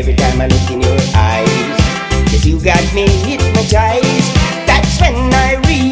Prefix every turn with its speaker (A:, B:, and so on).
A: every time I look in your eyes. 'Cause you got me hypnotized. That's when I realize